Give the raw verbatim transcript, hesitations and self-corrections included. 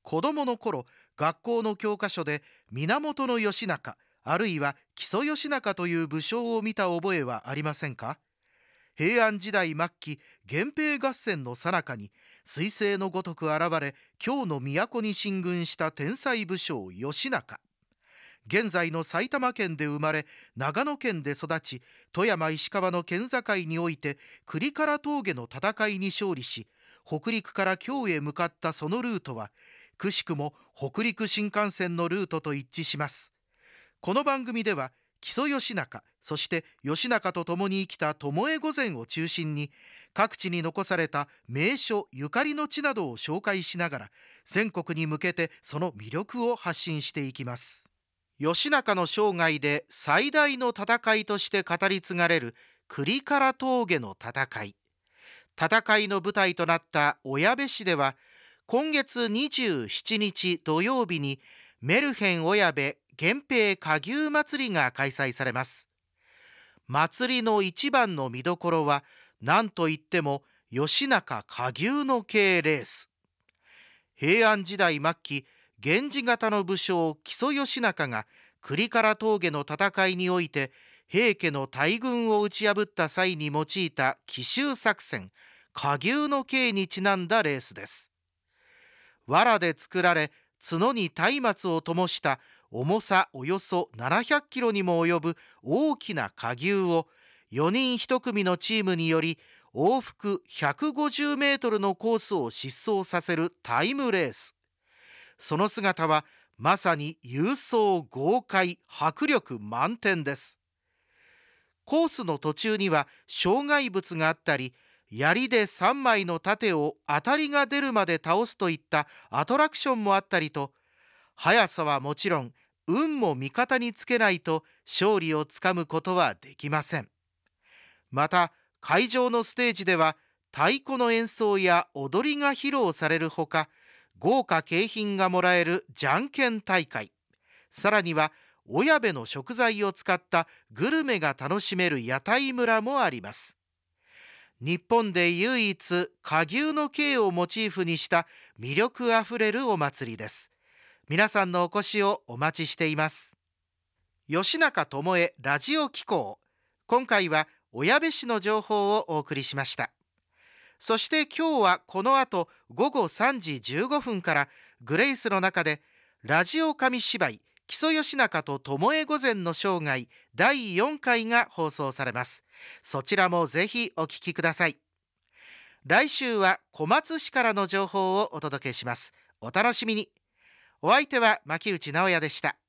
子供の頃、学校の教科書で源義仲、あるいは木曽義仲という武将を見た覚えはありませんか？平安時代末期、源平合戦の最中に彗星のごとく現れ、京の都に進軍した天才武将義仲。現在の埼玉県で生まれ、長野県で育ち、富山石川の県境において倶利伽羅峠の戦いに勝利し、北陸から京へ向かったそのルートは、くしくも北陸新幹線のルートと一致します。この番組では、木曽義仲、そして義仲と共に生きた巴御前を中心に、各地に残された名所ゆかりの地などを紹介しながら、全国に向けてその魅力を発信していきます。義仲の生涯で最大の戦いとして語り継がれる倶利伽羅峠の戦い。戦いの舞台となった小矢部市では、今月にじゅうしちにち土曜日にメルヘン小矢部源平火牛祭りが開催されます。祭りの一番の見どころは、何といっても義仲火牛の系レース。平安時代末期、源氏型の武将木曽義仲が倶利伽羅峠の戦いにおいて平家の大軍を打ち破った際に用いた奇襲作戦、火牛の系にちなんだレースです。藁で作られ、角に松明を灯した重さおよそななひゃくキロにも及ぶ大きな火牛をよにんいち組のチームにより往復ひゃくごじゅうメートルのコースを疾走させるタイムレース。その姿はまさに勇壮豪快、迫力満点です。コースの途中には障害物があったり、槍でさんまいの盾を当たりが出るまで倒すといったアトラクションもあったりと、速さはもちろん運も味方につけないと勝利をつかむことはできません。また会場のステージでは太鼓の演奏や踊りが披露されるほか、豪華景品がもらえるじゃんけん大会、さらには小矢部の食材を使ったグルメが楽しめる屋台村もあります。日本で唯一火牛の系をモチーフにした魅力あふれるお祭りです。皆さんのお越しをお待ちしています。義仲巴ラジオ機構、今回は小矢部市の情報をお送りしました。そして今日はこの後ごごさんじじゅうごふんからグレイスの中でラジオ紙芝居木曽義仲と巴御前の生涯だいよんかいが放送されます。そちらもぜひお聞きください。来週は小松市からの情報をお届けします。お楽しみに。お相手は牧内直也でした。